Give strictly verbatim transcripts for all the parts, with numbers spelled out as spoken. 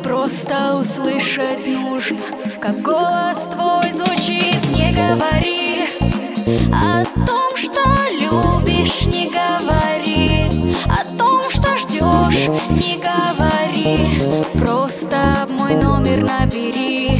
просто услышать нужно, как голос твой звучит. Не говори о том, что любишь, не говори о том, что ждешь, не говори, просто мой номер набери.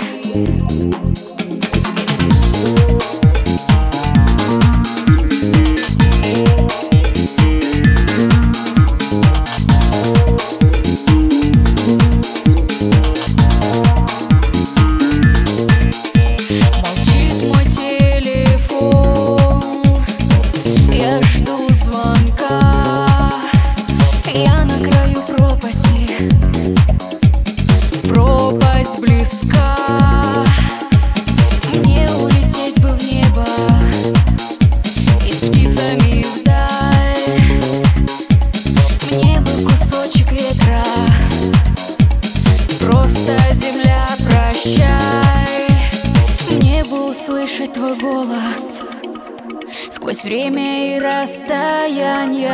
Слышать твой голос сквозь время и расстояние.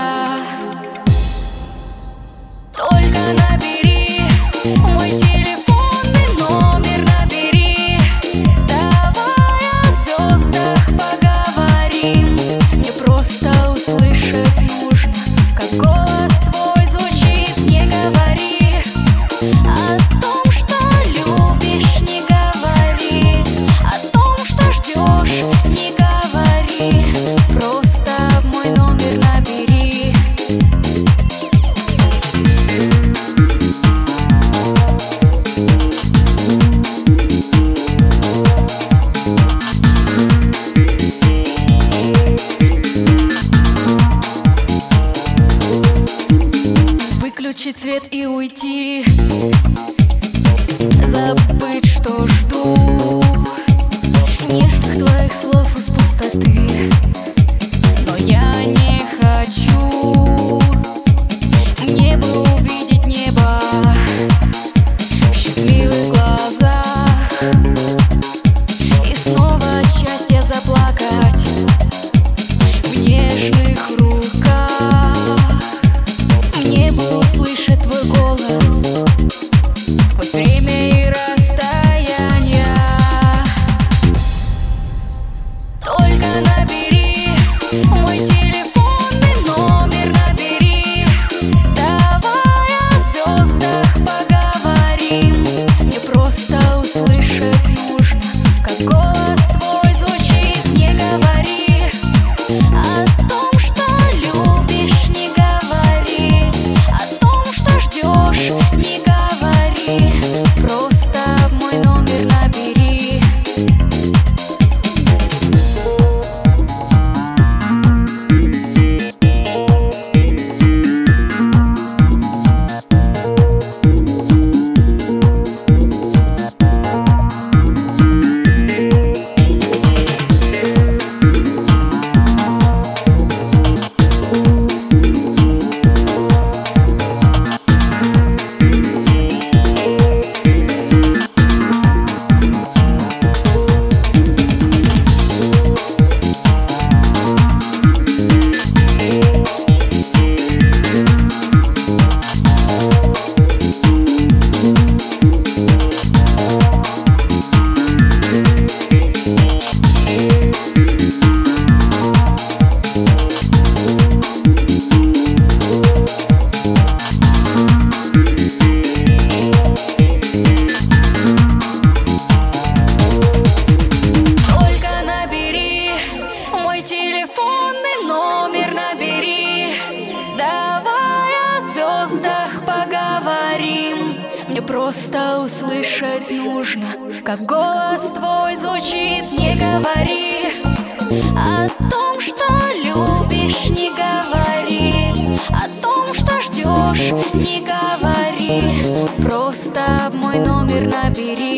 Только набери мой телефонный номер, набери. Давай о звездах поговорим. Мне просто услышать нужно, как голос твой звучит. Не говори о том, что любишь, не говори о том, что ждешь, не говори, просто мой номер набери. Выключить свет и уйти, забыть, что жду нежных твоих слов из пустоты. Но я не хочу, мне бы увидеть небо в счастливых глазах и снова от счастья заплакать в нежных руках. Мне бы услышать твой голос сквозь время и расстояние. Только набери мой телефонный номер, набери. Давай о звездах поговорим. Мне просто услышать нужно, как голос твой звучит. Не говори о том, что любишь, не говори о том, что ждешь, не говори, просто мой номер набери. Телефонный номер набери. Давай о звездах поговорим. Мне просто услышать нужно, как голос твой звучит. Не говори о том, что любишь, не говори о том, что ждешь, не говори, просто мой номер набери.